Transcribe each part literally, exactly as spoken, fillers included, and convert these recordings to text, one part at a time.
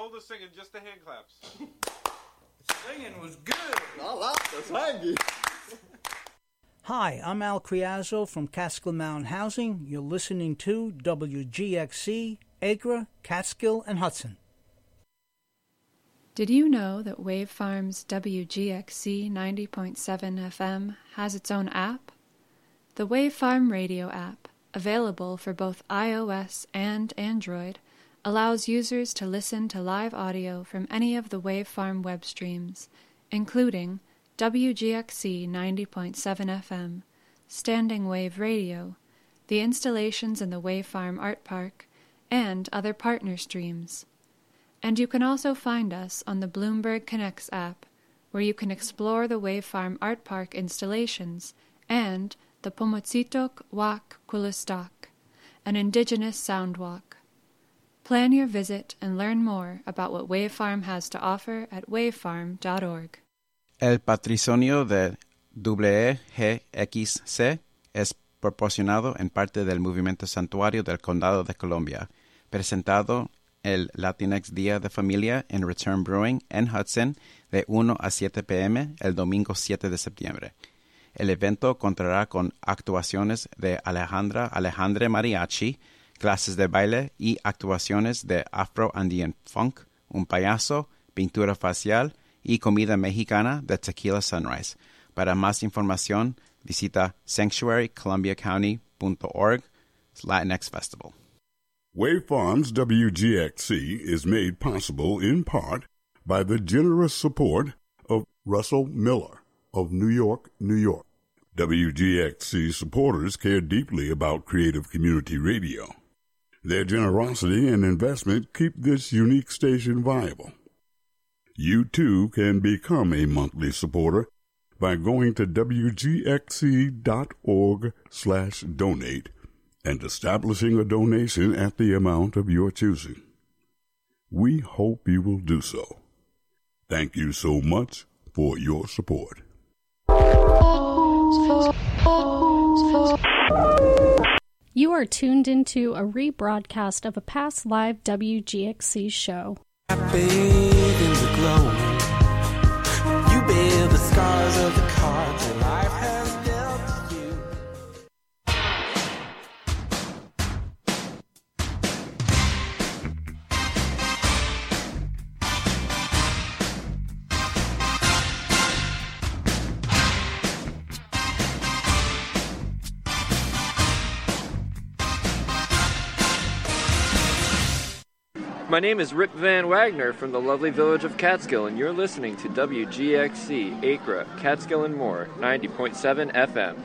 all the singing, just the hand claps. Singing was good. I like the singing. Hi, I'm Al Criazzo from Catskill Mountain Housing. You're listening to W G X C, Acre, Catskill, and Hudson. Did you know that Wave Farm's W G X C ninety point seven F M has its own app? The Wave Farm Radio app, available for both iOS and Android, allows users to listen to live audio from any of the Wave Farm web streams, including W G X C ninety point seven F M, Standing Wave Radio, the installations in the Wave Farm Art Park, and other partner streams. And you can also find us on the Bloomberg Connects app, where you can explore the Wave Farm Art Park installations and the Pomotsitok Wak Kulistak, an indigenous sound walk. Plan your visit and learn more about what Wave Farm has to offer at wavefarm dot org. El patrimonio de W G X C es proporcionado en parte del Movimiento Santuario del Condado de Columbia, presentado el Latinx Día de Familia en Return Brewing en Hudson de una a siete p m el domingo siete de septiembre. El evento contará con actuaciones de Alejandra Alejandre Mariachi, clases de baile y actuaciones de Afro-Andean Funk, un payaso, pintura facial y comida mexicana de Tequila Sunrise. Para más información, visita sanctuary columbia county dot org Latinx Festival. Wave Farms W G X C is made possible in part by the generous support of Russell Miller of New York, New York. W G X C supporters care deeply about creative community radio. Their generosity and investment keep this unique station viable. You too can become a monthly supporter by going to W G X C dot org slash donate and establishing a donation at the amount of your choosing. We hope you will do so. Thank you so much for your support. You are tuned into a rebroadcast of a past live W G X C show. I bathe in the glow. You bear the scars of the cards that life has dealt you. My name is Rip Van Wagner from the lovely village of Catskill, and you're listening to W G X C, Acre, Catskill and More, ninety point seven F M.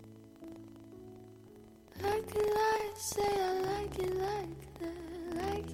Say I like it like that, like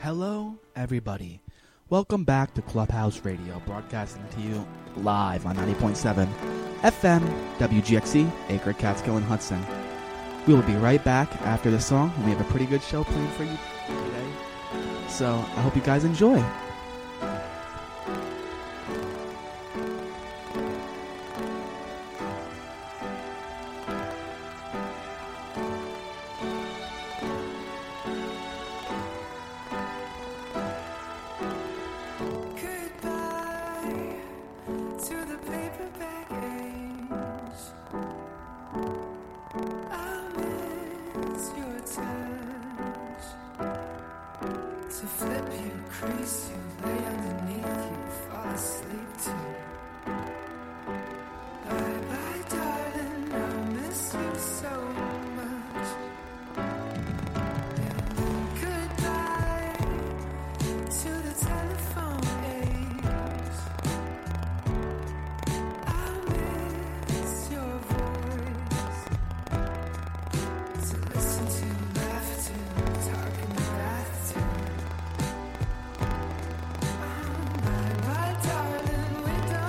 Hello, everybody. Welcome back to Clubhouse Radio, broadcasting to you live on ninety point seven F M W G X C, Acre, Catskill, and Hudson. We will be right back after the song, and we have a pretty good show planned for you today. So I hope you guys enjoy. Window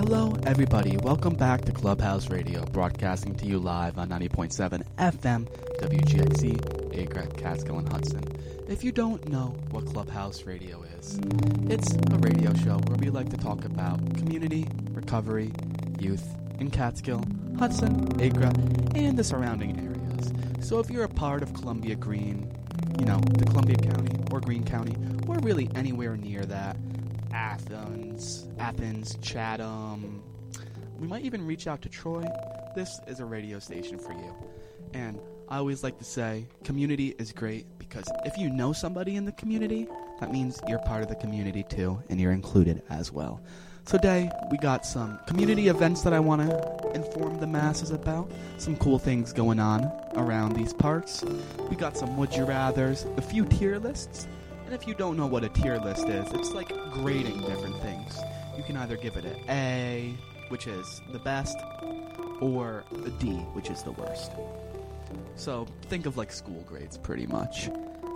Hello, everybody. Welcome back to Clubhouse Radio, broadcasting to you live on ninety point seven F M, W G X C, Acre, Catskill, and Hudson. If you don't know what Clubhouse Radio is, it's a radio show where we like to talk about community, recovery, youth in Catskill, Hudson, Acre, and the surrounding areas. So if you're a part of Columbia Green, you know, the Columbia County or Greene County, or really anywhere near that, Athens, Athens, Chatham, we might even reach out to Troy, this is a radio station for you. And I always like to say, community is great, because if you know somebody in the community, that means you're part of the community too, and you're included as well. So today, we got some community events that I want to inform the masses about, some cool things going on around these parts. We got some would you rathers, a few tier lists, and if you don't know what a tier list is, it's like grading different things. You can either give it an A, which is the best, or a D, which is the worst. So think of like school grades pretty much.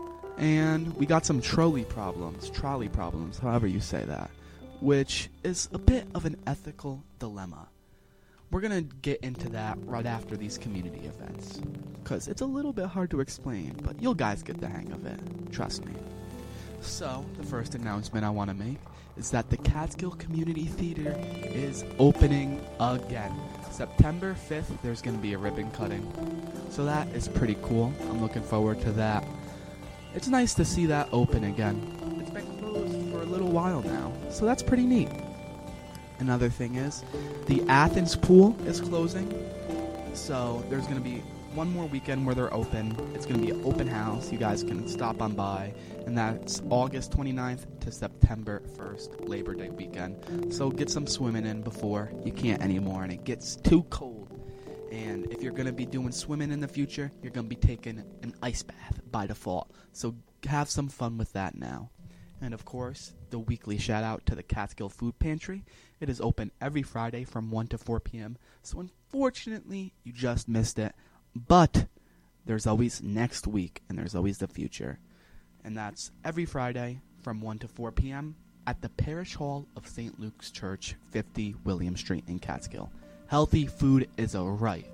And we got some trolley problems, trolley problems, however you say that, which is a bit of an ethical dilemma. We're going to get into that right after these community events, because it's a little bit hard to explain, but you'll guys get the hang of it, trust me. So, the first announcement I want to make is that the Catskill Community Theater is opening again. September fifth, there's going to be a ribbon cutting, so that is pretty cool. I'm looking forward to that. It's nice to see that open again. It's been closed for a little while now, so that's pretty neat. Another thing is, the Athens pool is closing, so there's going to be one more weekend where they're open. It's going to be an open house. You guys can stop on by, and that's August twenty-ninth to September first, Labor Day weekend. So get some swimming in before you can't anymore, and it gets too cold. And if you're going to be doing swimming in the future, you're going to be taking an ice bath by default. So have some fun with that now. And of course, the weekly shout out to the Catskill Food Pantry. It is open every Friday from one to four p.m. So unfortunately, you just missed it. But there's always next week, and there's always the future. And that's every Friday from one to four p.m. at the Parish Hall of Saint Luke's Church, fifty William Street in Catskill. Healthy food is a right.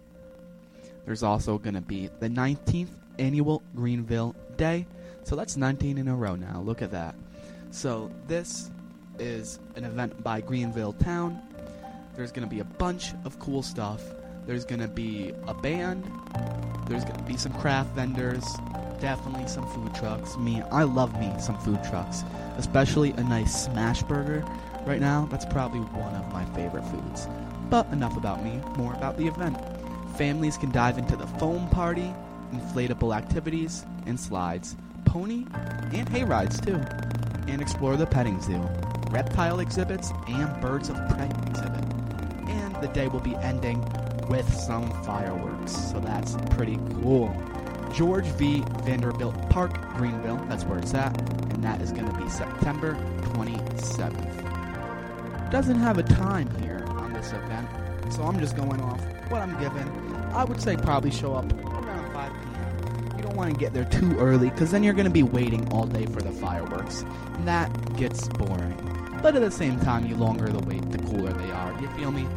There's also going to be the nineteenth Annual Greenville Day. So that's nineteen in a row now. Look at that. So this is an event by Greenville Town. There's going to be a bunch of cool stuff. There's going to be a band. There's going to be some craft vendors. Definitely some food trucks. Me, I love me some food trucks. Especially a nice smash burger. Right now, that's probably one of my favorite foods. But enough about me, more about the event. Families can dive into the foam party, inflatable activities, and slides, pony, and hay rides too. And explore the petting zoo, reptile exhibits, and birds of prey exhibit. And the day will be ending with some fireworks, so that's pretty cool. George V. Vanderbilt Park, Greenville, that's where it's at, and that is going to be September twenty-seventh. Doesn't have a time here on this event, so I'm just going off what I'm given. I would say probably show up around five p.m. You don't want to get there too early, because then you're going to be waiting all day for the fireworks, and that gets boring. But at the same time, the longer the wait, the cooler they are, you feel me?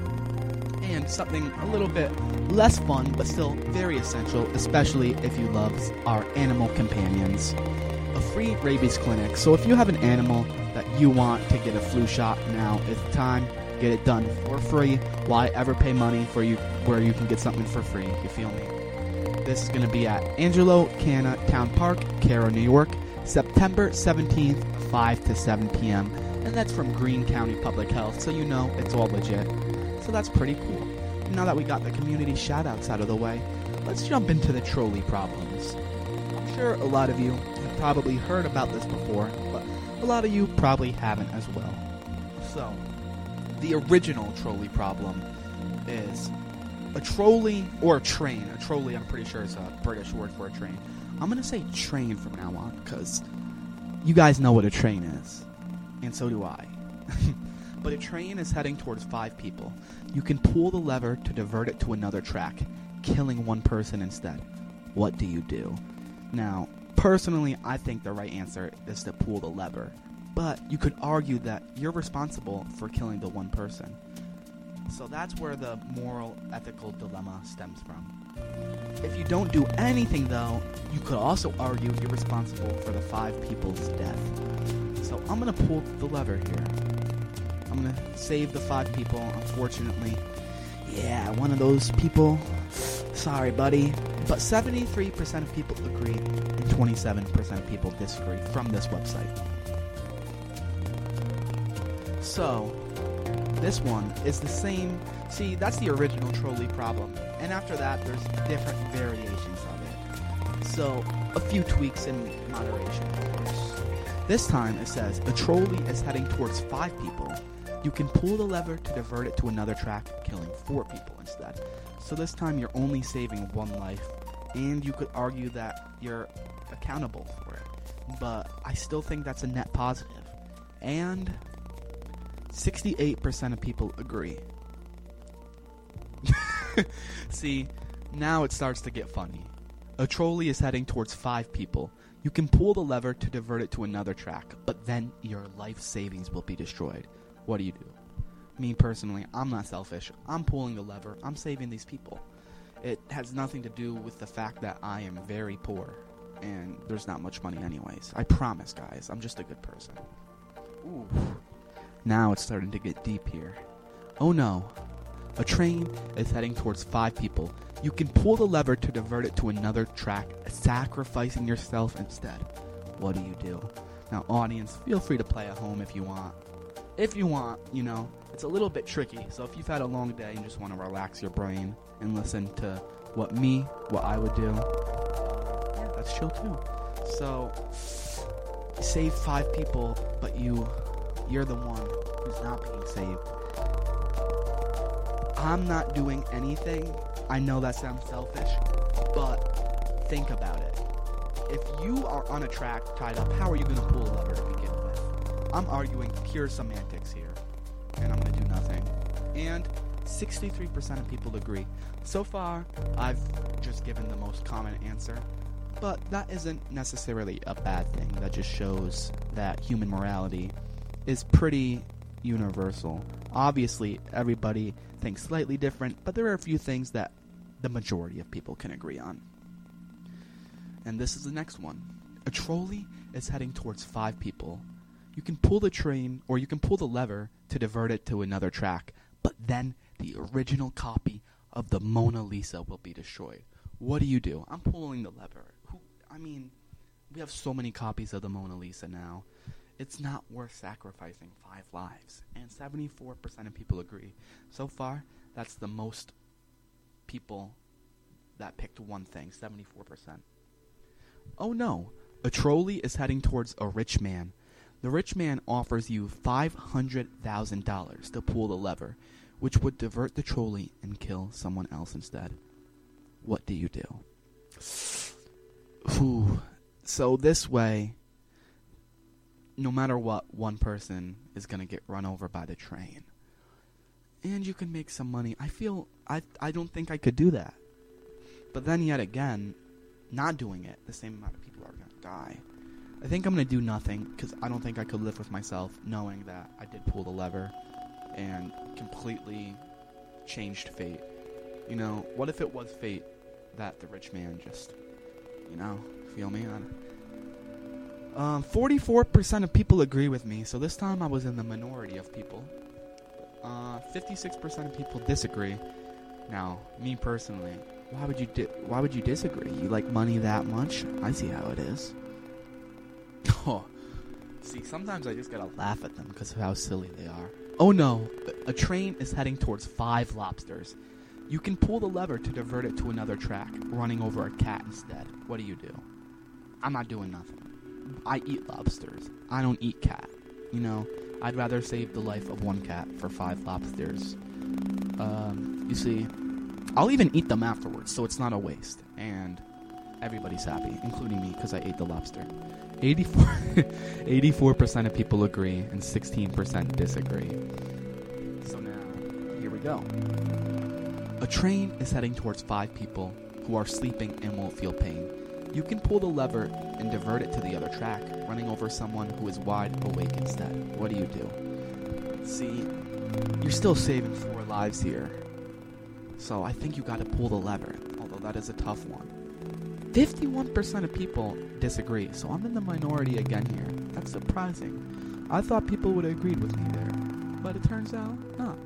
And something a little bit less fun, but still very essential, especially if you love our animal companions. A free rabies clinic. So if you have an animal that you want to get a flu shot, now is the time. Get it done for free. Why ever pay money for you where you can get something for free? You feel me? This is going to be at Angelo Canna Town Park, Caro, New York, September seventeenth, five to seven p.m. And that's from Greene County Public Health, so you know it's all legit. So that's pretty cool. Now that we got the community shout-outs out of the way, let's jump into the trolley problems. I'm sure a lot of you have probably heard about this before, but a lot of you probably haven't as well. So, the original trolley problem is a trolley, or a train. A trolley, I'm pretty sure, is a British word for a train. I'm going to say train from now on, because you guys know what a train is. And so do I. But a train is heading towards five people. You can pull the lever to divert it to another track, killing one person instead. What do you do? Now, personally, I think the right answer is to pull the lever. But you could argue that you're responsible for killing the one person. So that's where the moral, ethical dilemma stems from. If you don't do anything, though, you could also argue you're responsible for the five people's death. So I'm going to pull the lever here. I'm going to save the five people, unfortunately. Yeah, one of those people. Sorry, buddy. But seventy-three percent of people agree and twenty-seven percent of people disagree from this website. So, this one is the same. See, that's the original trolley problem. And after that, there's different variations of it. So, a few tweaks in moderation, of course. This time, it says, a trolley is heading towards five people. You can pull the lever to divert it to another track, killing four people instead. So this time, you're only saving one life. And you could argue that you're accountable for it. But I still think that's a net positive. And sixty-eight percent of people agree. See, now it starts to get funny. A trolley is heading towards five people. You can pull the lever to divert it to another track, but then your life savings will be destroyed. What do you do? Me personally, I'm not selfish. I'm pulling the lever. I'm saving these people. It has nothing to do with the fact that I am very poor, and there's not much money anyways. I promise, guys. I'm just a good person. Ooh. Now it's starting to get deep here. Oh no. A train is heading towards five people. You can pull the lever to divert it to another track, sacrificing yourself instead. What do you do? Now, audience, feel free to play at home if you want. If you want, you know, it's a little bit tricky. So if you've had a long day and just want to relax your brain and listen to what me, what I would do, yeah, that's chill too. So, save five people, but you, you're the one who's not being saved. I'm not doing anything. I know that sounds selfish, but think about it. If you are on a track tied up, how are you going to pull a lever to begin with? I'm arguing pure semantics here, and I'm going to do nothing. And sixty-three percent of people agree. So far, I've just given the most common answer, but that isn't necessarily a bad thing. That just shows that human morality is pretty universal. Obviously, everybody thinks slightly different, but there are a few things that the majority of people can agree on. And this is the next one. A trolley is heading towards five people. You can pull the train, or you can pull the lever to divert it to another track, but then the original copy of the Mona Lisa will be destroyed. What do you do? I'm pulling the lever. Who, I mean, we have so many copies of the Mona Lisa now. It's not worth sacrificing five lives. And seventy-four percent of people agree. So far, that's the most people that picked one thing, seventy-four percent. Oh no, a trolley is heading towards a rich man. The rich man offers you five hundred thousand dollars to pull the lever, which would divert the trolley and kill someone else instead. What do you do? Whew. So this way, no matter what, one person is going to get run over by the train. And you can make some money. I feel, I I don't think I could do that. But then yet again, not doing it, the same amount of people are going to die. I think I'm going to do nothing, because I don't think I could live with myself knowing that I did pull the lever and completely changed fate. You know, what if it was fate that the rich man just, you know, feel me? Um, forty-four percent of people agree with me, so this time I was in the minority of people. Uh, fifty-six percent of people disagree. Now, me personally, why would you di- why would you disagree? You like money that much? I see how it is. Oh, see, sometimes I just gotta laugh at them because of how silly they are. Oh no, a train is heading towards five lobsters. You can pull the lever to divert it to another track, running over a cat instead. What do you do? I'm not doing nothing. I eat lobsters. I don't eat cat. You know, I'd rather save the life of one cat for five lobsters. Um, you see, I'll even eat them afterwards, so it's not a waste. And everybody's happy, including me, because I ate the lobster. eighty-four, eighty-four percent of people agree, and sixteen percent disagree. So now, here we go. A train is heading towards five people who are sleeping and won't feel pain. You can pull the lever and divert it to the other track, running over someone who is wide awake instead. What do you do? See, you're still saving four lives here. So I think you gotta pull the lever, although that is a tough one. fifty-one percent of people disagree, so I'm in the minority again here. That's surprising. I thought people would have agreed with me there, but it turns out not.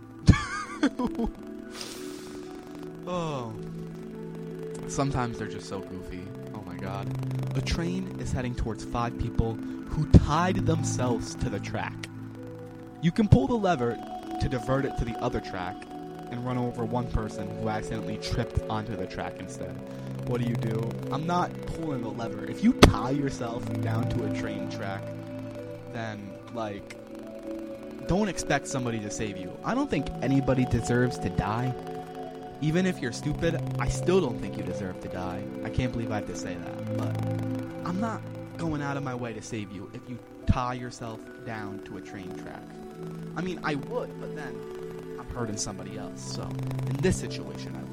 Oh. Sometimes they're just so goofy. Oh my god. A train is heading towards five people who tied themselves to the track. You can pull the lever to divert it to the other track and run over one person who accidentally tripped onto the track instead. What do you do? I'm not pulling the lever. If you tie yourself down to a train track, then, like, don't expect somebody to save you. I don't think anybody deserves to die. Even if you're stupid, I still don't think you deserve to die. I can't believe I have to say that, but I'm not going out of my way to save you if you tie yourself down to a train track. I mean, I would, but then I'm hurting somebody else, so in this situation, I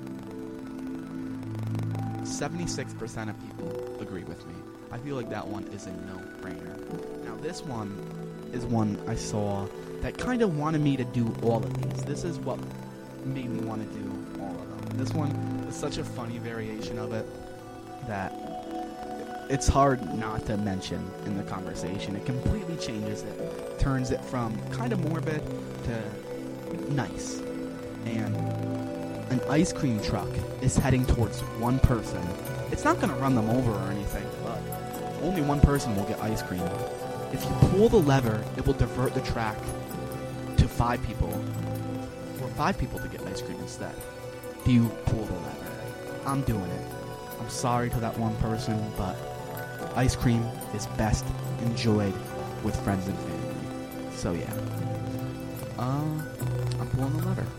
wouldn't. seventy-six percent of people agree with me. I feel like that one is a no-brainer. Now, this one is one I saw that kind of wanted me to do all of these. This is what made me want to do all of them. This one is such a funny variation of it that it's hard not to mention in the conversation. It completely changes it, turns it from kind of morbid to nice. And an ice cream truck is heading towards one person. It's not going to run them over or anything, but only one person will get ice cream. If you pull the lever, it will divert the track to five people, for five people to get ice cream instead. Do you pull the lever? I'm doing it. I'm sorry to that one person, but ice cream is best enjoyed with friends and family. So yeah. Uh, I'm pulling the lever.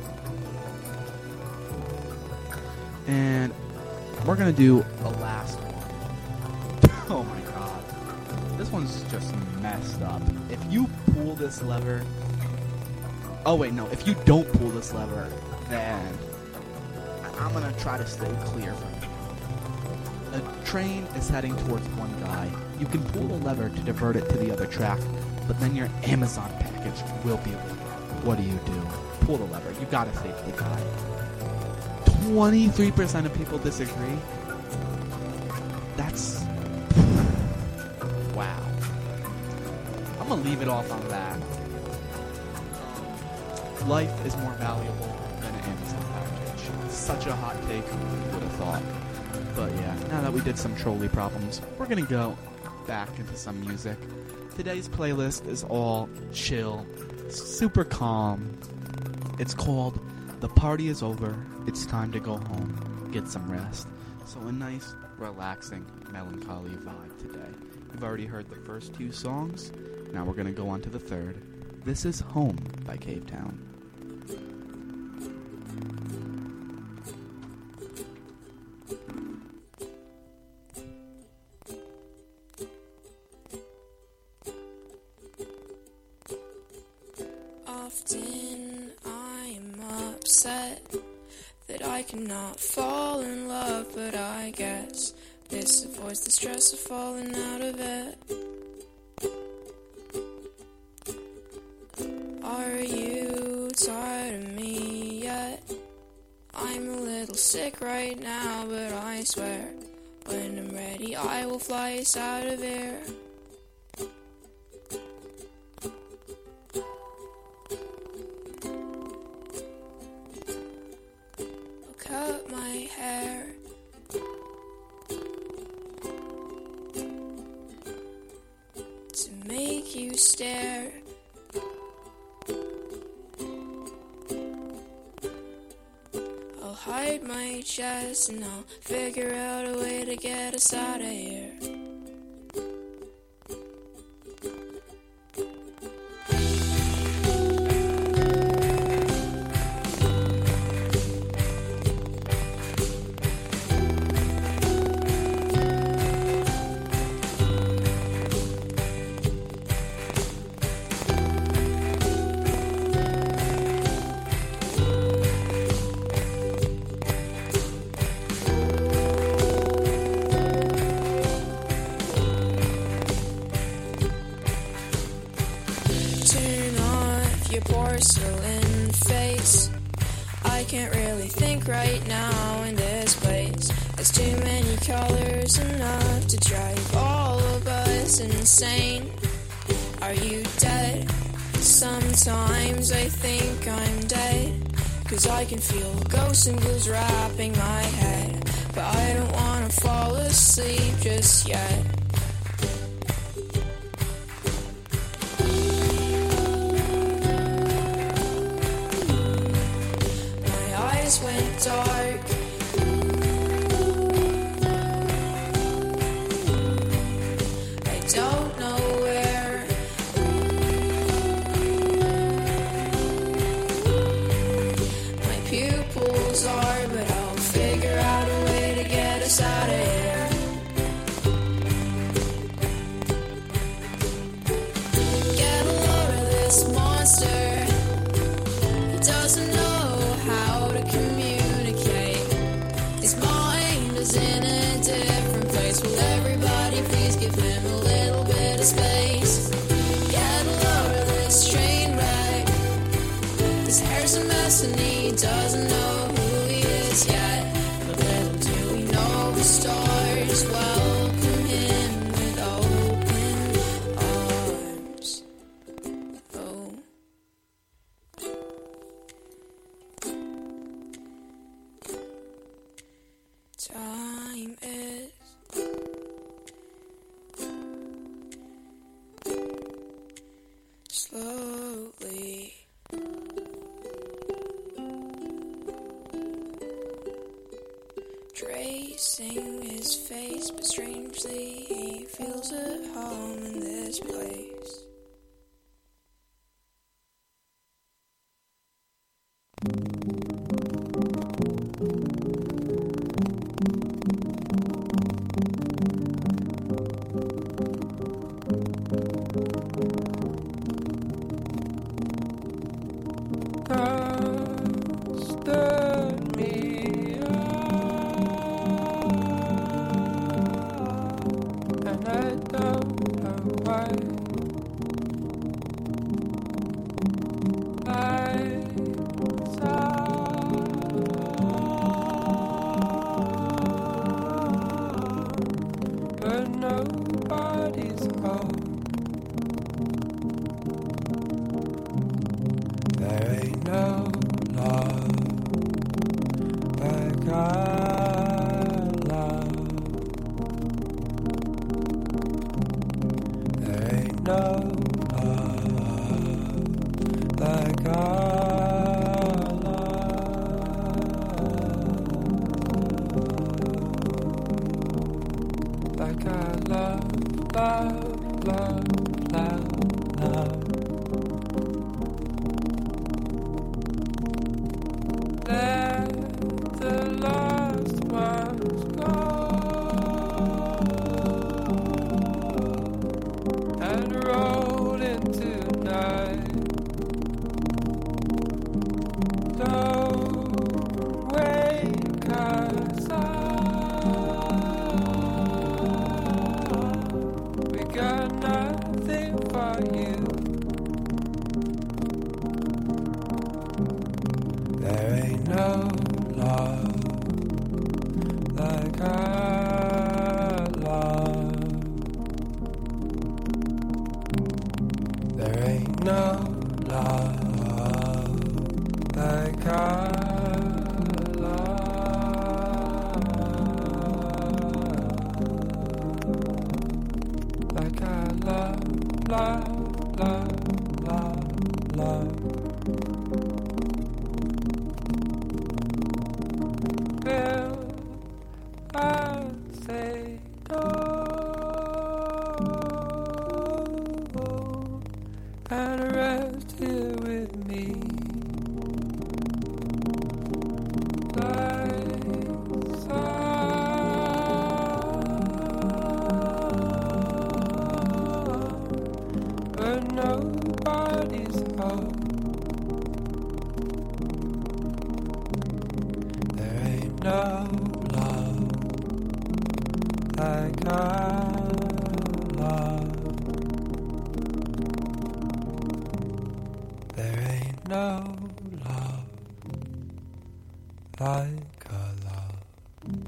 And we're going to do a last one. Oh my god. This one's just messed up. If you pull this lever... Oh wait, no. If you don't pull this lever, then I'm going to try to stay clear from you. A train is heading towards one guy. You can pull the lever to divert it to the other track, but then your Amazon package will be late. What do you do? Pull the lever. You gotta save the guy. twenty-three percent of people disagree. That's... wow. I'm gonna leave it off on that. Life is more valuable than an Amazon package. Such a hot take, who would have thought. But yeah, now that we did some trolley problems, we're gonna go back into some music. Today's playlist is all chill, super calm. It's called The Party Is Over, It's Time to Go Home, Get Some Rest. So a nice, relaxing, melancholy vibe today. You've already heard the first two songs, now we're gonna go on to the third. This is Home by Cave Town. Often I'm upset that I cannot fall in love, but I guess this avoids the stress of falling out of it. Are you tired of me yet? I'm a little sick right now, but I swear when I'm ready I will fly us out of here. Cut my hair to make you stare. I'll hide my chest and I'll figure out a way to get us out of here. Porcelain human face. I can't really think right now in this place. There's too many colors, enough to drive all of us insane. Are you dead? Sometimes I think I'm dead, 'cause I can feel ghosts and ghouls wrapping my head. But I don't wanna fall asleep just yet. My eyes went dark. I don't know where. My pupils are, but I'll figure out a way to get us out of here. Get a load of this monster. He doesn't know how to communicate. His mind is in a different place. Will everybody please give him a little bit of space? Get a load of this train wreck. His hair's a mess and he doesn't know who he is yet. But little do we know the stars welcome him with open arms. Oh. Time is slowly tracing his face, but strangely he feels at home in this place. Stood me and I don't know why. Lights out, but nobody's home. There ain't no love like our love. There ain't no love like our love. Like our love, love, love, love, love. Let the lost ones go and roll into night. Don't wake us up. We got nothing for you. There ain't no love like our love. There ain't no love like our love. Like our love, love, love, love, love. Will I say no and rest here with me? Lights out, but nobody's home. There ain't no love like our love. There ain't no love like a love.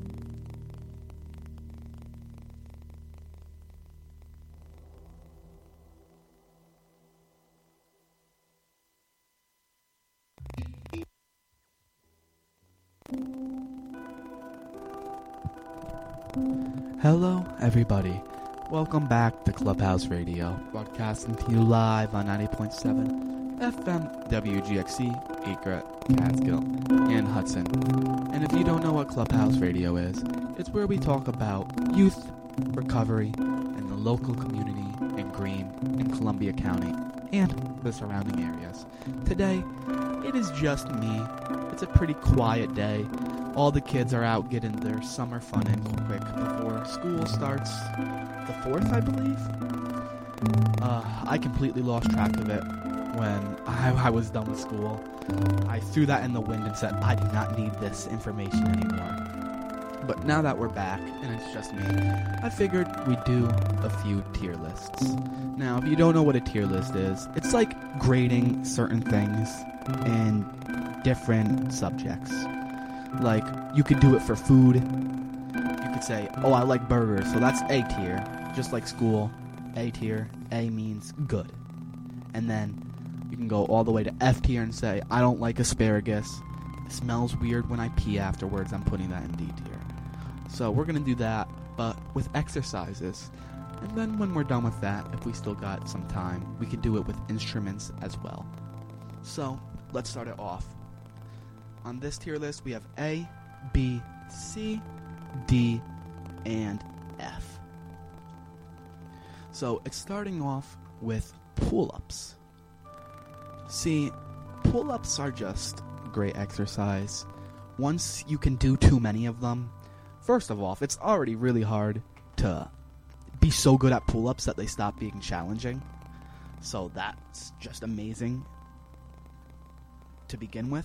Hello, everybody. Welcome back to Clubhouse Radio, broadcasting to you live on ninety point seven F M W G X C, Acre, Catskill, and Hudson. And if you don't know what Clubhouse Radio is, it's where we talk about youth, recovery, and the local community in Greene and Columbia County, and the surrounding areas. Today, it is just me. It's a pretty quiet day. All the kids are out getting their summer fun in quick before school starts the fourth, I believe. Uh, I completely lost track of it when I, I was done with school. I threw that in the wind and said, I do not need this information anymore. But now that we're back, and it's just me, I figured we'd do a few tier lists. Now, if you don't know what a tier list is, it's like grading certain things in different subjects. Like, you could do it for food. You could say, oh, I like burgers, so that's A tier. Just like school, A tier. A means good. And then you can go all the way to F tier and say, I don't like asparagus. It smells weird when I pee afterwards. I'm putting that in D tier. So we're going to do that, but with exercises. And then when we're done with that, if we still got some time, we could do it with instruments as well. So, let's start it off. On this tier list, we have A, B, C, D, and F. So, it's starting off with pull-ups. See, pull-ups are just great exercise. Once you can do too many of them, first of all, it's already really hard to be so good at pull-ups that they stop being challenging. So that's just amazing to begin with.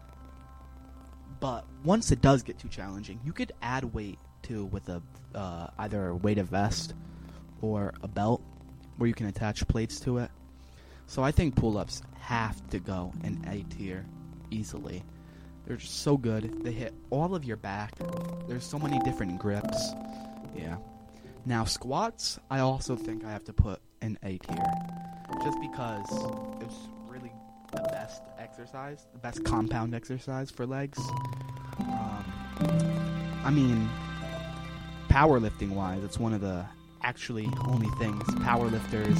But once it does get too challenging, you could add weight to with a uh, either a weighted vest or a belt where you can attach plates to it. So I think pull-ups have to go in A tier easily. They're just so good. They hit all of your back. There's so many different grips. Yeah. Now squats, I also think I have to put in A tier, just because it's really the best exercise, the best compound exercise for legs. Um, I mean, powerlifting wise, it's one of the actually only things powerlifters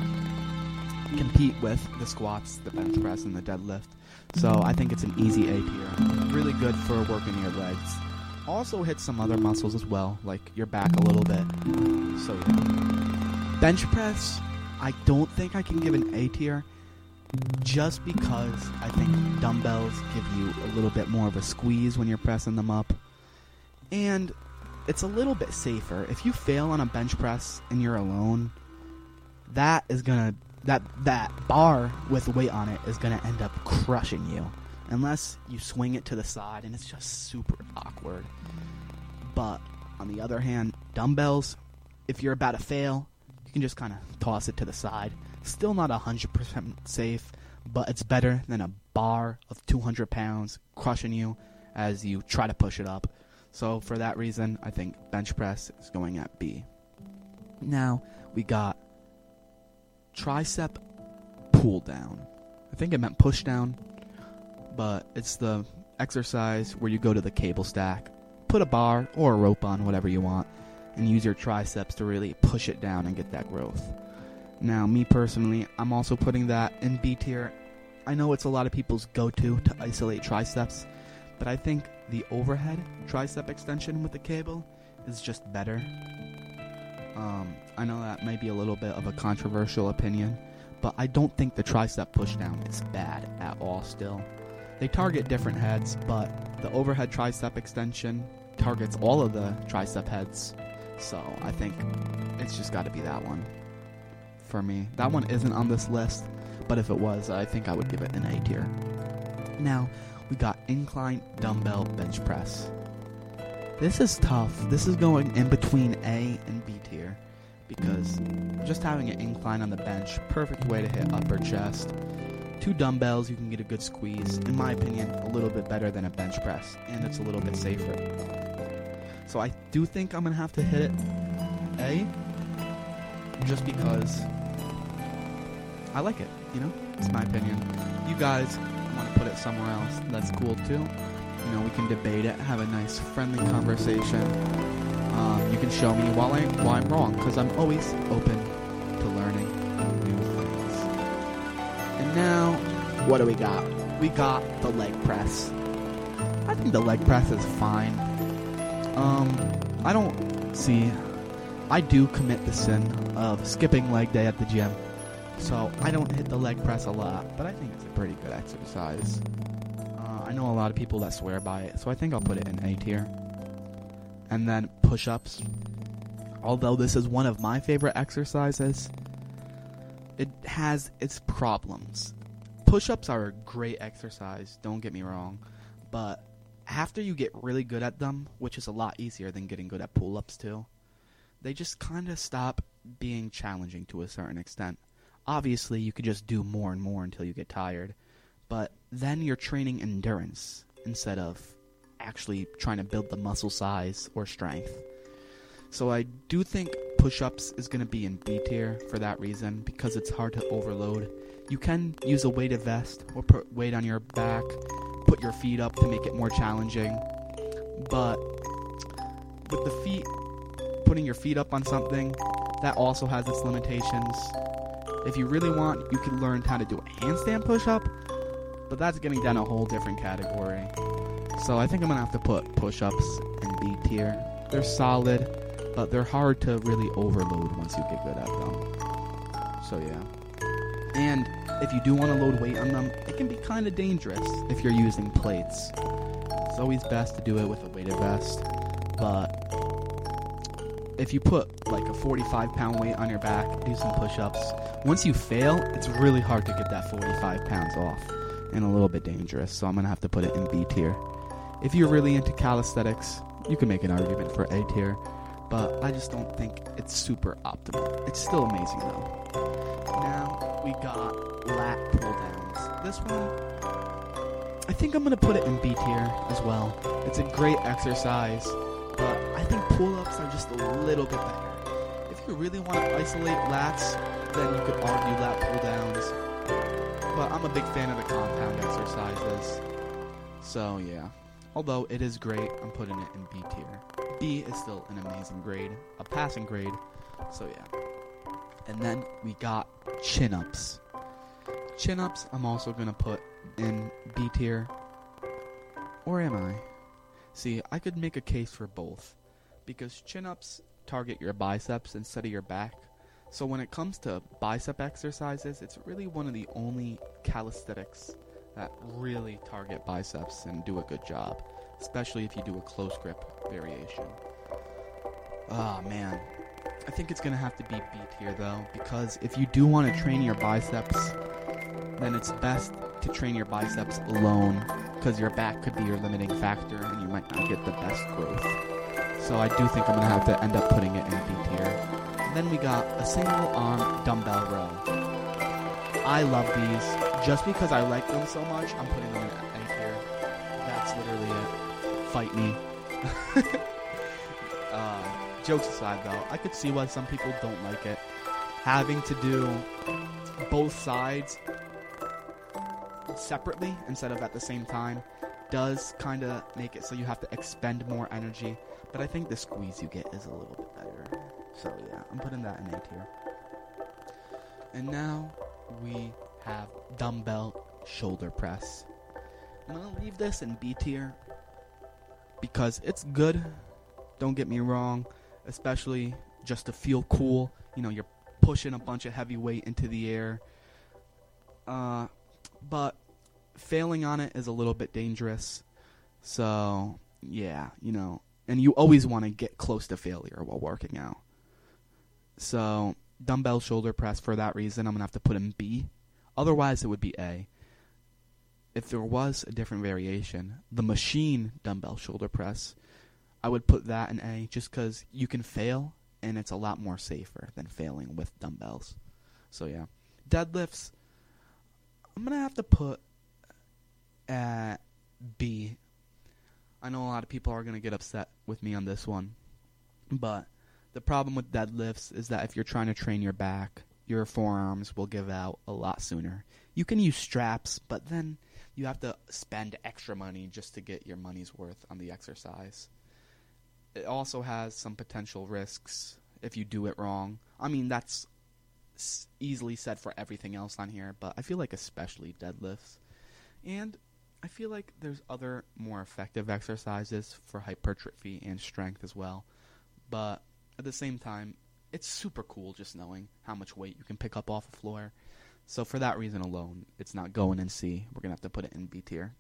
compete with: the squats, the bench press, and the deadlift. So I think it's an easy A tier. Really good for working your legs. Also hits some other muscles as well, like your back a little bit. So yeah. Bench press, I don't think I can give an A tier, just because I think dumbbells give you a little bit more of a squeeze when you're pressing them up. And it's a little bit safer. If you fail on a bench press and you're alone, that is gonna that that bar with weight on it is gonna end up crushing you. Unless you swing it to the side, and it's just super awkward. But, on the other hand, dumbbells, if you're about to fail, you can just kind of toss it to the side. Still not one hundred percent safe, but it's better than a bar of two hundred pounds crushing you as you try to push it up. So, for that reason, I think bench press is going at B. Now, we got tricep pull down. I think it meant push down. But it's the exercise where you go to the cable stack, put a bar or a rope on, whatever you want, and use your triceps to really push it down and get that growth. Now, me personally, I'm also putting that in B tier. I know it's a lot of people's go-to to isolate triceps, but I think the overhead tricep extension with the cable is just better. Um, I know that may be a little bit of a controversial opinion, but I don't think the tricep pushdown is bad at all still. They target different heads, but the overhead tricep extension targets all of the tricep heads. So I think it's just got to be that one for me. That one isn't on this list, but if it was, I think I would give it an A tier. Now, we got incline dumbbell bench press. This is tough. This is going in between A and B tier, because just having an incline on the bench, perfect way to hit upper chest. two dumbbells, you can get a good squeeze. In my opinion, a little bit better than a bench press, and it's a little bit safer. So I do think I'm going to have to hit it A, just because I like it, you know? It's my opinion. You guys want to put it somewhere else, that's cool too. You know, we can debate it, have a nice friendly conversation. Um, you can show me while, I, while I'm wrong, because I'm always open to learning new things. And now, what do we got? We got the leg press. I think the leg press is fine. Um, I don't see... I do commit the sin of skipping leg day at the gym. So I don't hit the leg press a lot, but I think it's a pretty good exercise. Uh, I know a lot of people that swear by it, so I think I'll put it in A tier. And then push-ups. Although this is one of my favorite exercises, it has its problems. Push-ups are a great exercise, don't get me wrong, but after you get really good at them, which is a lot easier than getting good at pull-ups too, they just kind of stop being challenging to a certain extent. Obviously, you could just do more and more until you get tired, but then you're training endurance instead of actually trying to build the muscle size or strength. So I do think push-ups is going to be in B tier for that reason, because it's hard to overload. You can use a weighted vest or put weight on your back, put your feet up to make it more challenging, but with the feet, putting your feet up on something, that also has its limitations. If you really want, you can learn how to do a handstand push-up, but that's getting down a whole different category. So I think I'm going to have to put push-ups in B tier. They're solid, but they're hard to really overload once you get good at them. So yeah. And if you do want to load weight on them, it can be kind of dangerous if you're using plates. It's always best to do it with a weighted vest, but if you put like a forty-five pound weight on your back, do some push-ups, once you fail, it's really hard to get that forty-five pounds off, and a little bit dangerous, so I'm going to have to put it in B tier. If you're really into calisthenics, you can make an argument for A tier, but I just don't think it's super optimal. It's still amazing though. Now, we got lat pull downs. This one, I think I'm going to put it in B tier as well. It's a great exercise, but I think pull-ups are just a little bit better. If you really want to isolate lats, then you could argue lat pull-downs. But I'm a big fan of the compound exercises. So yeah. Although it is great, I'm putting it in B tier. B is still an amazing grade, a passing grade. So yeah. And then we got chin-ups. Chin-ups I'm also going to put in B tier. Or am I? See, I could make a case for both, because chin-ups target your biceps instead of your back. So when it comes to bicep exercises, it's really one of the only calisthenics that really target biceps and do a good job, especially if you do a close grip variation. Ah, oh, man. I think it's going to have to be B tier though, because if you do want to train your biceps, then it's best to train your biceps alone, because your back could be your limiting factor and you might not get the best growth. So I do think I'm going to have to end up putting it in B tier. And then we got a single arm dumbbell row. I love these. Just because I like them so much, I'm putting them in A tier. That's literally it. Fight me. uh, jokes aside though, I could see why some people don't like it. Having to do both sides separately instead of at the same time does kind of make it so you have to expend more energy, but I think the squeeze you get is a little bit better. So yeah, I'm putting that in A tier. And now we have dumbbell shoulder press. I'm gonna leave this in B tier because it's good, don't get me wrong, especially just to feel cool. You know, you're pushing a bunch of heavy weight into the air, uh but failing on it is a little bit dangerous. So yeah, you know, and you always want to get close to failure while working out. So dumbbell shoulder press, for that reason, I'm gonna have to put in B. Otherwise it would be A. If there was a different variation, the machine dumbbell shoulder press, I would put that in A, just because you can fail and it's a lot more safer than failing with dumbbells. So yeah, deadlifts, I'm going to have to put at B. I know a lot of people are going to get upset with me on this one, but the problem with deadlifts is that if you're trying to train your back, your forearms will give out a lot sooner. You can use straps, but then you have to spend extra money just to get your money's worth on the exercise. It also has some potential risks if you do it wrong. I mean, that's easily said for everything else on here, but I feel like especially deadlifts. And I feel like there's other more effective exercises for hypertrophy and strength as well. But at the same time, it's super cool just knowing how much weight you can pick up off the floor. So for that reason alone, it's not going in C. We're going to have to put it in B tier.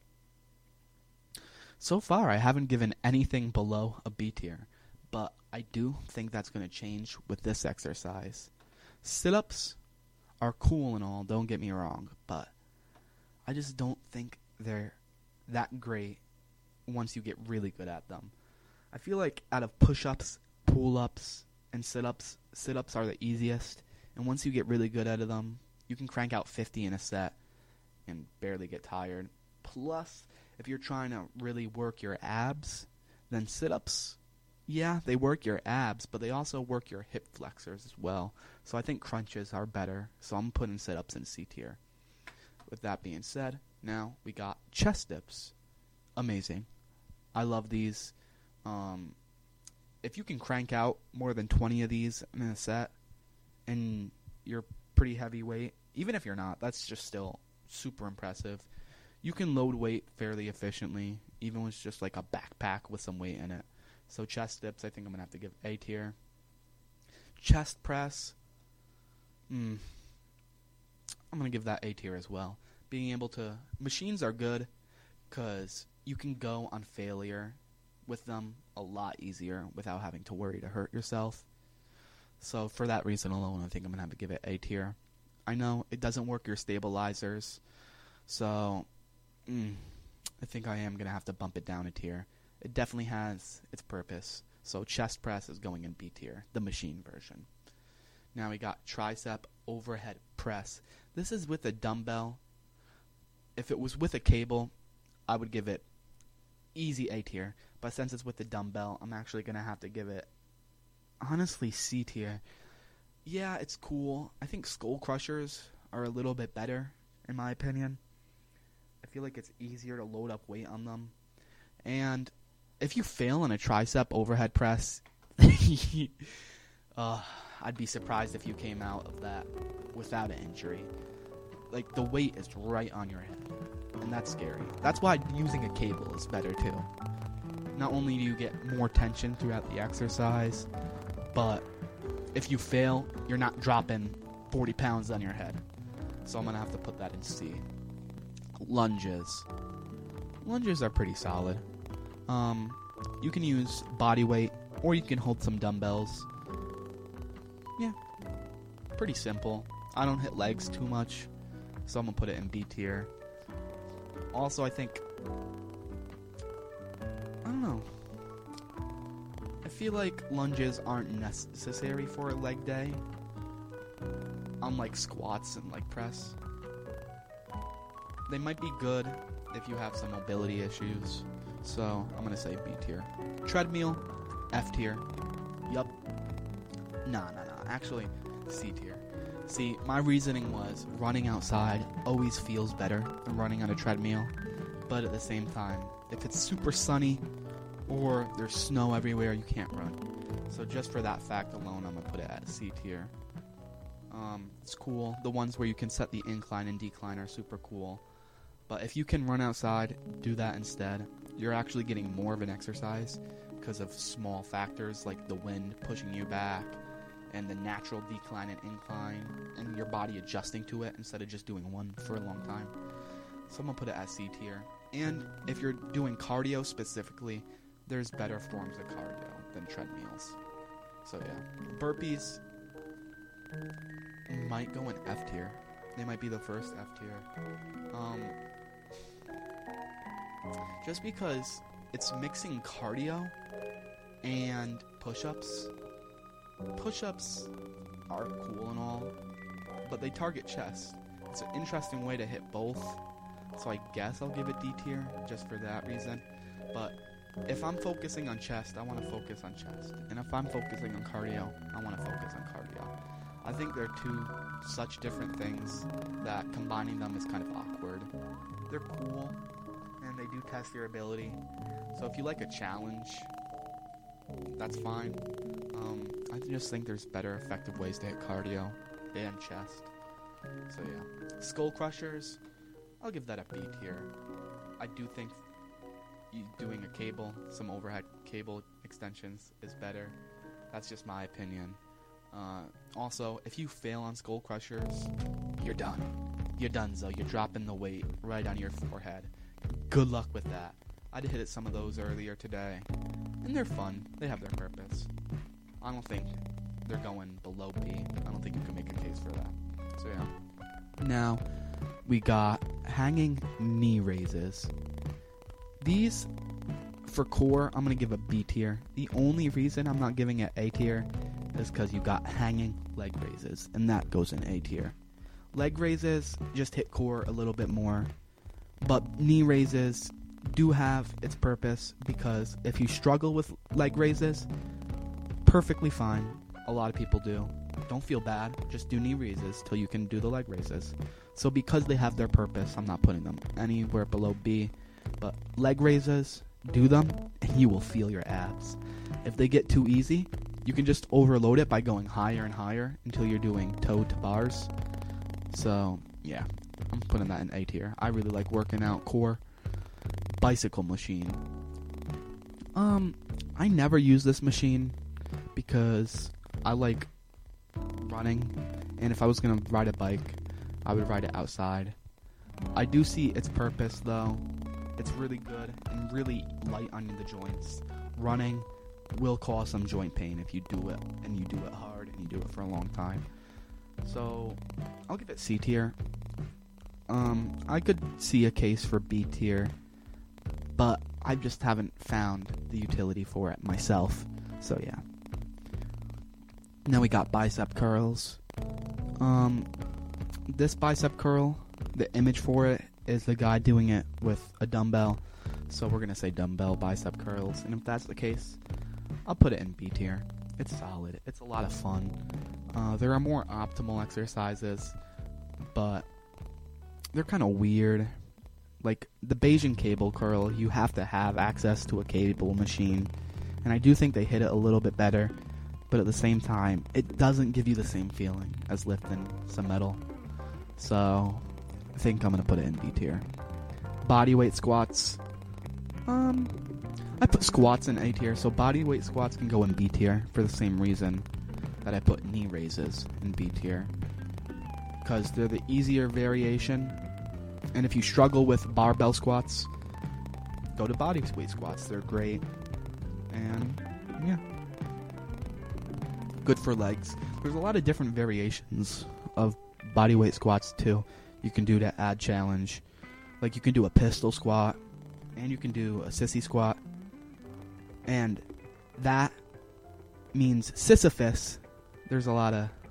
So far, I haven't given anything below a B tier, but I do think that's going to change with this exercise. Sit-ups are cool and all, don't get me wrong, but I just don't think they're that great once you get really good at them. I feel like out of push-ups, pull-ups, and sit-ups, sit-ups are the easiest, and once you get really good at them, you can crank out fifty in a set and barely get tired. Plus, if you're trying to really work your abs, then sit-ups, yeah, they work your abs, but they also work your hip flexors as well. So I think crunches are better, so I'm putting sit-ups in C tier. With that being said, now we got chest dips. Amazing. I love these. Um, if you can crank out more than twenty of these in a set, and you're pretty heavyweight, even if you're not, that's just still super impressive. You can load weight fairly efficiently, even with just like a backpack with some weight in it. So chest dips, I think I'm going to have to give A tier. Chest press, hmm, I'm going to give that A tier as well. Being able to, machines are good because you can go on failure with them a lot easier without having to worry to hurt yourself. So for that reason alone, I think I'm going to have to give it A tier. I know it doesn't work your stabilizers, so mm, I think I am going to have to bump it down a tier. It definitely has its purpose. So chest press is going in B tier, the machine version. Now we got tricep overhead press. This is with a dumbbell. If it was with a cable, I would give it easy A tier. But since it's with the dumbbell, I'm actually going to have to give it, honestly, C tier. Yeah, it's cool. I think skull crushers are a little bit better, in my opinion. I feel like it's easier to load up weight on them. And if you fail on a tricep overhead press, uh, I'd be surprised if you came out of that without an injury. Like, the weight is right on your head, and that's scary. That's why using a cable is better, too. Not only do you get more tension throughout the exercise, but if you fail, you're not dropping forty pounds on your head. So I'm going to have to put that in C. Lunges. Lunges are pretty solid. Um, you can use body weight, or you can hold some dumbbells. Yeah, pretty simple. I don't hit legs too much, so I'm going to put it in B tier. Also, I think, I don't know. I feel like lunges aren't necessary for a leg day, unlike squats and leg press. They might be good if you have some mobility issues, so I'm going to say B tier. Treadmill, F tier. Yup. Nah, nah, nah. Actually, C tier. See, my reasoning was running outside always feels better than running on a treadmill, but at the same time, if it's super sunny or there's snow everywhere, you can't run. So just for that fact alone, I'm going to put it at C tier. Um, it's cool. The ones where you can set the incline and decline are super cool. But if you can run outside, do that instead. You're actually getting more of an exercise because of small factors like the wind pushing you back and the natural decline and incline and your body adjusting to it instead of just doing one for a long time. So I'm going to put it at C tier. And if you're doing cardio specifically, there's better forms of cardio than treadmills. So yeah, burpees might go in F tier. They might be the first F tier. Um, just because it's mixing cardio and push-ups. Push-ups are cool and all, but they target chest. it's an interesting way to hit both. So I guess I'll give it D tier just for that reason. But if I'm focusing on chest, I want to focus on chest. And if I'm focusing on cardio, I want to focus on cardio. I think they're two such different things that combining them is kind of awkward. They're cool, and they do test your ability. So if you like a challenge, that's fine. Um, I just think there's better effective ways to hit cardio and chest. So yeah. Skull Crushers, I'll give that a B tier. I do think you doing a cable, some overhead cable extensions is better. That's just my opinion. Uh, also, if you fail on Skull Crushers, you're done. You're done, so you're dropping the weight right on your forehead. Good luck with that. I did hit some of those earlier today, and they're fun. They have their purpose. I don't think they're going below B. I don't think you can make a case for that. So yeah. Now, we got hanging knee raises. These, for core, I'm going to give a B tier. The only reason I'm not giving it A tier is because you got hanging leg raises, and that goes in A tier. Leg raises just hit core a little bit more, but knee raises do have its purpose, because if you struggle with leg raises, perfectly fine. A lot of people do. Don't feel bad. Just do knee raises till you can do the leg raises. So because they have their purpose, I'm not putting them anywhere below B. But leg raises, do them, and you will feel your abs. If they get too easy, you can just overload it by going higher and higher until you're doing toe to bars. So, yeah, I'm putting that in A tier. I really like working out core. Bicycle machine. Um, I never use this machine because I like running, and if I was going to ride a bike, I would ride it outside. I do see its purpose, though. It's really good and really light on the joints. Running will cause some joint pain if you do it, and you do it hard, and you do it for a long time. So, I'll give it C tier. Um, I could see a case for B tier, but I just haven't found the utility for it myself. So, yeah. Now we got bicep curls. Um, this bicep curl, the image for it is the guy doing it with a dumbbell. So we're going to say dumbbell bicep curls. And if that's the case, I'll put it in B tier. It's solid. It's a lot of fun. Uh, there are more optimal exercises, but they're kind of weird. Like the Bayesian cable curl, you have to have access to a cable machine. And I do think they hit it a little bit better. But at the same time, it doesn't give you the same feeling as lifting some metal. So, I think I'm going to put it in B tier. Bodyweight squats. Um, I put squats in A tier, so bodyweight squats can go in B tier for the same reason that I put knee raises in B tier. Because they're the easier variation. And if you struggle with barbell squats, go to bodyweight squats. They're great. And, yeah. Good for legs. There's a lot of different variations of bodyweight squats too. You can do to add challenge. Like you can do a pistol squat, and you can do a sissy squat. And that means Sisyphus. There's a lot of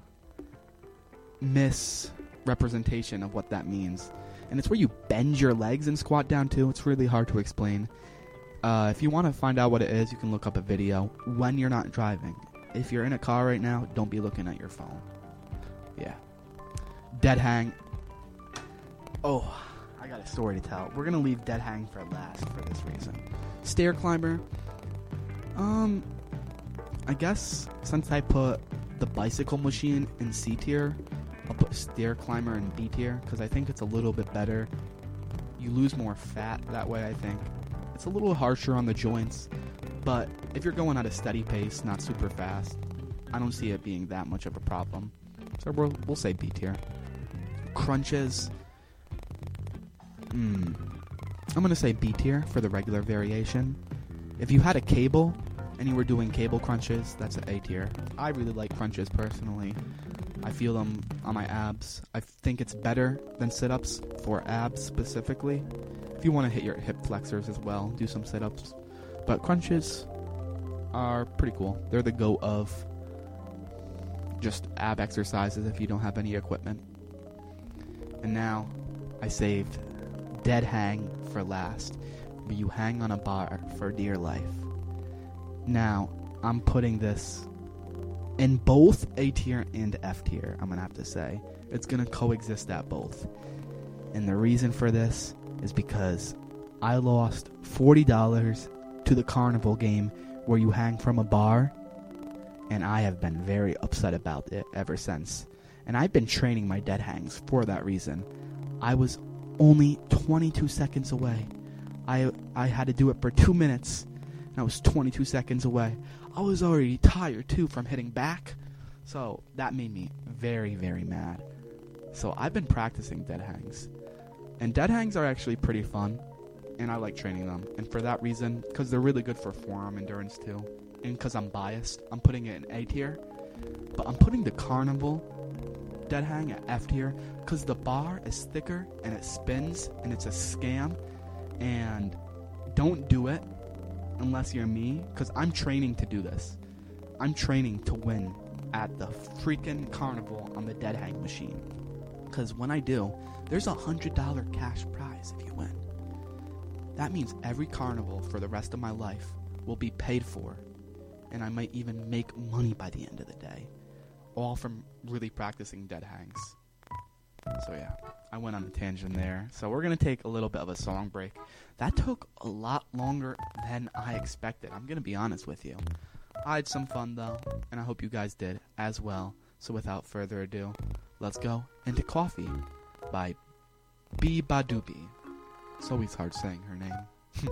misrepresentation of what that means. And it's where you bend your legs and squat down too. It's really hard to explain. Uh, if you want to find out what it is, you can look up a video when you're not driving. If you're in a car right now, don't be looking at your phone. Yeah. Dead hang. Oh, I got a story to tell. We're going to leave dead hang for last for this reason. Stair climber. Um, I guess since I put the bicycle machine in C tier, I'll put stair climber in B tier because I think it's a little bit better. You lose more fat that way, I think. It's a little harsher on the joints. But if you're going at a steady pace, not super fast, I don't see it being that much of a problem. So we'll, we'll say B tier. Crunches. Hmm. I'm going to say B tier for the regular variation. If you had a cable and you were doing cable crunches, that's an A tier. I really like crunches personally. I feel them on my abs. I think it's better than sit-ups for abs specifically. If you want to hit your hip flexors as well, do some sit-ups. But crunches are pretty cool. They're the go of just ab exercises if you don't have any equipment. And now, I saved dead hang for last, where you hang on a bar for dear life. Now, I'm putting this in both A tier and F tier, I'm gonna have to say. It's gonna coexist at both. And the reason for this is because I lost forty dollars to the carnival game where you hang from a bar, and I have been very upset about it ever since. And I've been training my dead hangs for that reason. I was only twenty-two seconds away. I I had to do it for two minutes, and I was twenty-two seconds away. I was already tired, too, from hitting back. So that made me very, very mad. So I've been practicing dead hangs. And dead hangs are actually pretty fun, and I like training them. And for that reason, because they're really good for forearm endurance, too. And because I'm biased, I'm putting it in A tier. But I'm putting the carnival dead hang at F tier because the bar is thicker and it spins and it's a scam. And don't do it unless you're me, because I'm training to do this. I'm training to win at the freaking carnival on the dead hang machine. Because when I do, there's a one hundred dollars cash prize if you win. That means every carnival for the rest of my life will be paid for. And I might even make money by the end of the day. All from really practicing dead hangs. So yeah, I went on a tangent there. So we're going to take a little bit of a song break. That took a lot longer than I expected. I'm going to be honest with you. I had some fun though, and I hope you guys did as well. So without further ado, let's go into Coffee by B. Badubi. It's always hard saying her name.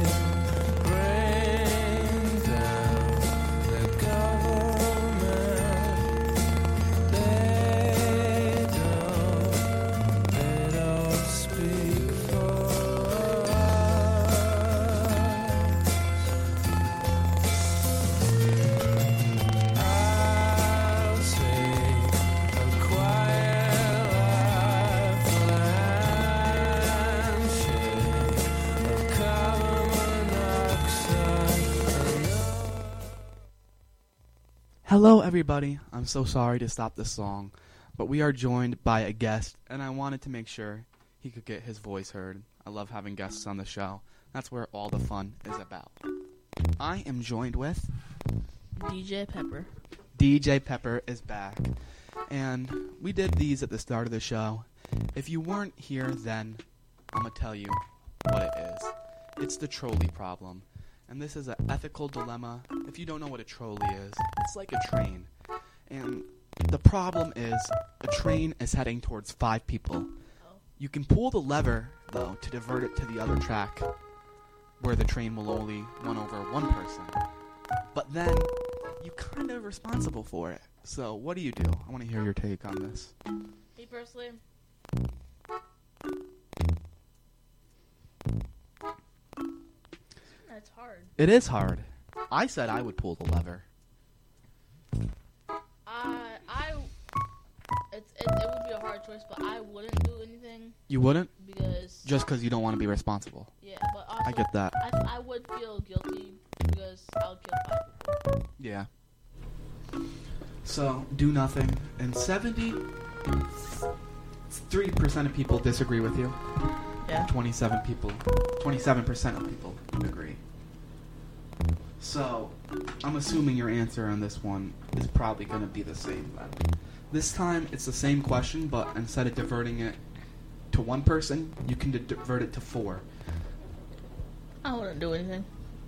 Bring down the government. Hello, everybody. I'm so sorry to stop this song, but we are joined by a guest, and I wanted to make sure he could get his voice heard. I love having guests on the show. That's where all the fun is about. I am joined with... D J Pepper. D J Pepper is back. And we did these at the start of the show. If you weren't here then, I'm going to tell you what it is. It's the trolley problem. And this is an ethical dilemma. If you don't know what a trolley is, it's like a train. And the problem is, a train is heading towards five people. You can pull the lever, though, to divert it to the other track, where the train will only run over one person. But then, you're kind of responsible for it. So, what do you do? I want to hear your take on this. Me personally, that's hard. It is hard. I said I would pull the lever. Uh, I, it's, it, it would be a hard choice, but I wouldn't do anything. You wouldn't? Because... Just because you don't want to be responsible. Yeah, but also... I get that. I, I would feel guilty because I would kill five people. Yeah. So, do nothing. And seventy-three percent of people disagree with you. Yeah. twenty-seven people. twenty-seven percent of people agree. So, I'm assuming your answer on this one is probably going to be the same then. This time, it's the same question, but instead of diverting it to one person, you can divert it to four. I wouldn't do anything.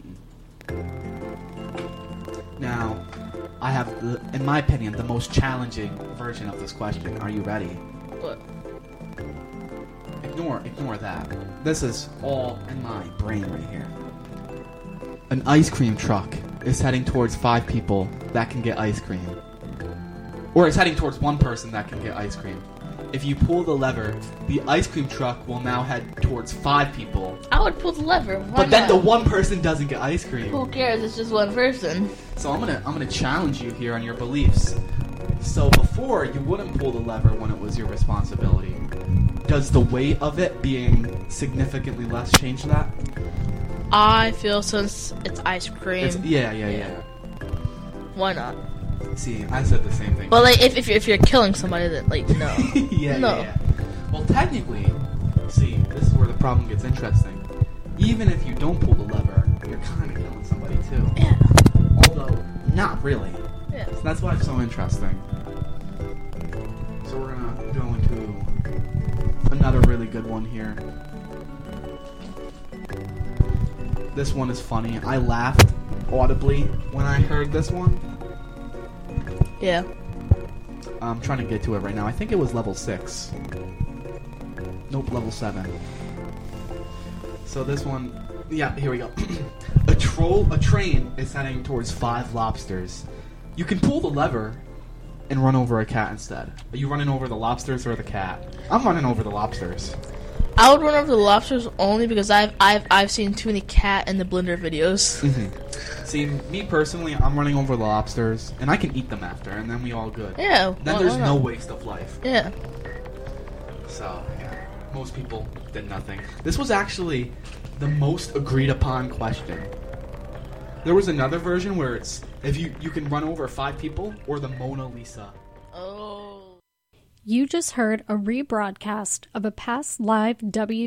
Now, I have, the, in my opinion, the most challenging version of this question. Are you ready? What? Ignore, ignore that. This is all in my brain right here. An ice cream truck is heading towards five people that can get ice cream. Or it's heading towards one person that can get ice cream. If you pull the lever, the ice cream truck will now head towards five people. I would pull the lever. Why but then not? the one person doesn't get ice cream. Who cares? It's just one person. So I'm gonna I'm gonna challenge you here on your beliefs. So before, you wouldn't pull the lever when it was your responsibility. Does the weight of it being significantly less change that? I feel since it's ice cream. It's, yeah, yeah, yeah, yeah. Why not? See, I said the same thing. But like, if if you're, if you're killing somebody, then like no. yeah, no. yeah, yeah. Well, technically, see, this is where the problem gets interesting. Even if you don't pull the lever, you're kind of killing somebody too. Yeah. Although, not really. Yeah. So that's why it's so interesting. So we're gonna go into another really good one here. This one is funny. I laughed audibly when I heard this one. Yeah. I'm trying to get to it right now. I think it was level six. Nope, level seven. So this one, yeah, here we go. a troll, a train is heading towards five lobsters. You can pull the lever and run over a cat instead. Are you running over the lobsters or the cat? I'm running over the lobsters. I would run over the lobsters only because I've I've I've seen too many cat in the blender videos. Mm-hmm. See, me personally, I'm running over the lobsters, and I can eat them after, and then we all good. Yeah. Then why, there's why no not? waste of life. Yeah. So, yeah, most people did nothing. This was actually the most agreed upon question. There was another version where it's if you you can run over five people or the Mona Lisa. Oh. You just heard a rebroadcast of a past live W